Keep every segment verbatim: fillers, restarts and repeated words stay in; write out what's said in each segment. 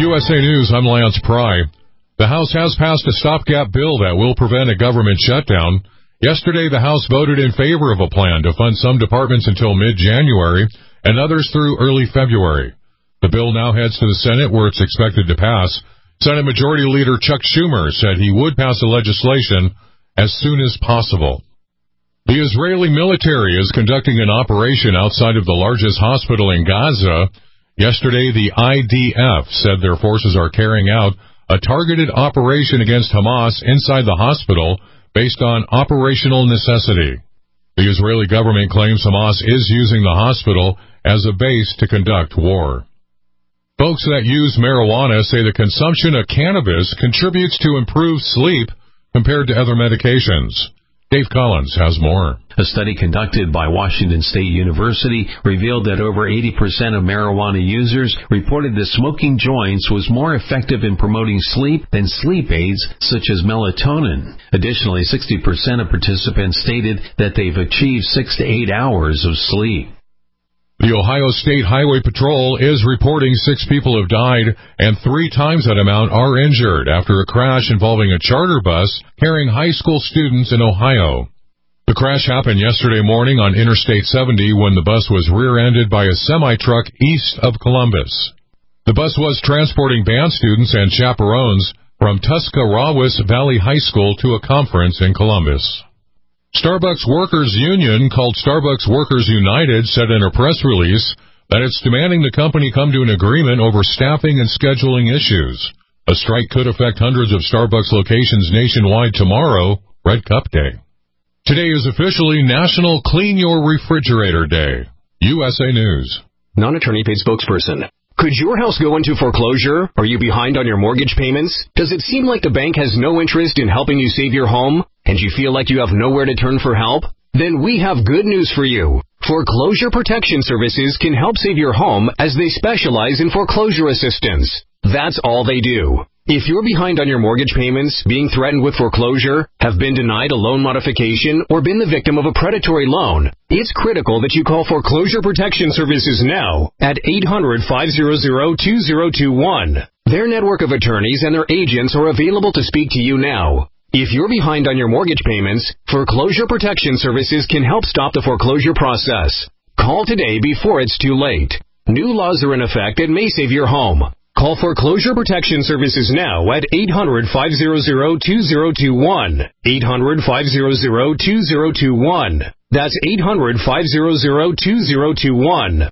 U S A News, I'm Lance Pry. The House has passed a stopgap bill that will prevent a government shutdown. Yesterday, the House voted in favor of a plan to fund some departments until mid-January and others through early February. The bill now heads to the Senate, where it's expected to pass. Senate Majority Leader Chuck Schumer said he would pass the legislation as soon as possible. The Israeli military is conducting an operation outside of the largest hospital in Gaza. Yesterday, the I D F said their forces are carrying out a targeted operation against Hamas inside the hospital based on operational necessity. The Israeli government claims Hamas is using the hospital as a base to conduct war. Folks that use marijuana say the consumption of cannabis contributes to improved sleep compared to other medications. Dave Collins has more. A study conducted by Washington State University revealed that over eighty percent of marijuana users reported that smoking joints was more effective in promoting sleep than sleep aids such as melatonin. Additionally, sixty percent of participants stated that they've achieved six to eight hours of sleep. The Ohio State Highway Patrol is reporting six people have died and three times that amount are injured after a crash involving a charter bus carrying high school students in Ohio. The crash happened yesterday morning on Interstate seventy when the bus was rear-ended by a semi-truck east of Columbus. The bus was transporting band students and chaperones from Tuscarawas Valley High School to a conference in Columbus. Starbucks Workers Union, called Starbucks Workers United, said in a press release that it's demanding the company come to an agreement over staffing and scheduling issues. A strike could affect hundreds of Starbucks locations nationwide tomorrow, Red Cup Day. Today is officially National Clean Your Refrigerator Day. U S A News. Non-attorney paid spokesperson. Could your house go into foreclosure? Are you behind on your mortgage payments? Does it seem like the bank has no interest in helping you save your home? And you feel like you have nowhere to turn for help? Then we have good news for you. Foreclosure Protection Services can help save your home as they specialize in foreclosure assistance. That's all they do. If you're behind on your mortgage payments, being threatened with foreclosure, have been denied a loan modification, or been the victim of a predatory loan, it's critical that you call Foreclosure Protection Services now at eight hundred, five hundred, two oh two one. Their network of attorneys and their agents are available to speak to you now. If you're behind on your mortgage payments, Foreclosure Protection Services can help stop the foreclosure process. Call today before it's too late. New laws are in effect and may save your home. Call Foreclosure Protection Services now at eight hundred, five hundred, two oh two one. eight hundred, five hundred, two oh two one. That's eight hundred, five hundred, two oh two one.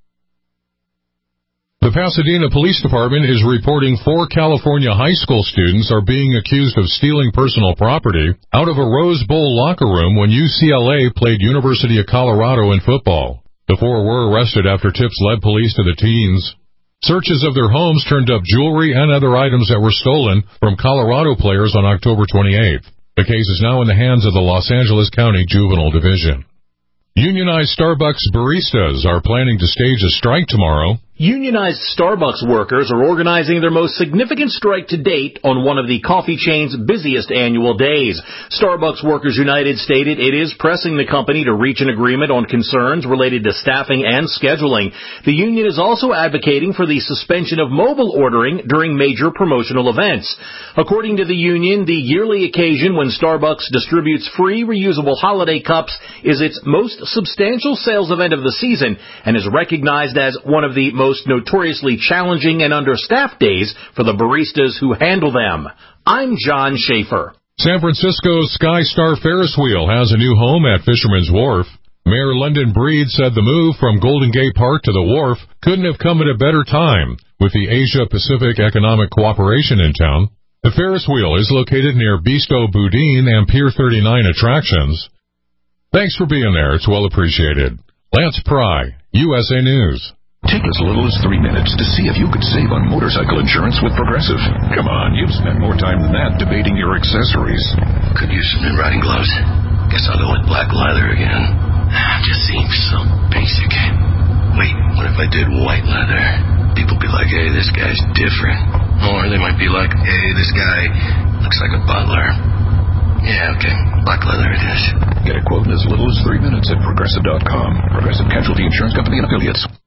The Pasadena Police Department is reporting four California high school students are being accused of stealing personal property out of a Rose Bowl locker room when U C L A played University of Colorado in football. The four were arrested after tips led police to the teens. Searches of their homes turned up jewelry and other items that were stolen from Colorado players on October twenty-eighth. The case is now in the hands of the Los Angeles County Juvenile Division. Unionized Starbucks baristas are planning to stage a strike tomorrow. Unionized Starbucks workers are organizing their most significant strike to date on one of the coffee chain's busiest annual days. Starbucks Workers United stated it is pressing the company to reach an agreement on concerns related to staffing and scheduling. The union is also advocating for the suspension of mobile ordering during major promotional events. According to the union, the yearly occasion when Starbucks distributes free reusable holiday cups is its most substantial sales event of the season and is recognized as one of the most notoriously challenging and understaffed days for the baristas who handle them. I'm John Schaefer. San Francisco's Sky Star Ferris wheel has a new home at Fisherman's Wharf. Mayor London Breed said the move from Golden Gate Park to the wharf couldn't have come at a better time with the Asia-Pacific Economic Cooperation in town. The Ferris wheel is located near Bisto Boudin and Pier thirty-nine attractions. Thanks for being there. It's well appreciated. Lance Pry, U S A News. Take as little as three minutes to see if you could save on motorcycle insurance with Progressive. Come on, you've spent more time than that debating your accessories. Could use some new riding gloves. Guess I'll go with black leather again. Just seems so basic. Wait, what if I did white leather? People be like, hey, this guy's different. Or they might be like, hey, this guy looks like a butler. Yeah, okay, black leather it is. Get a quote in as little as three minutes at Progressive dot com. Progressive Casualty Insurance Company and Affiliates.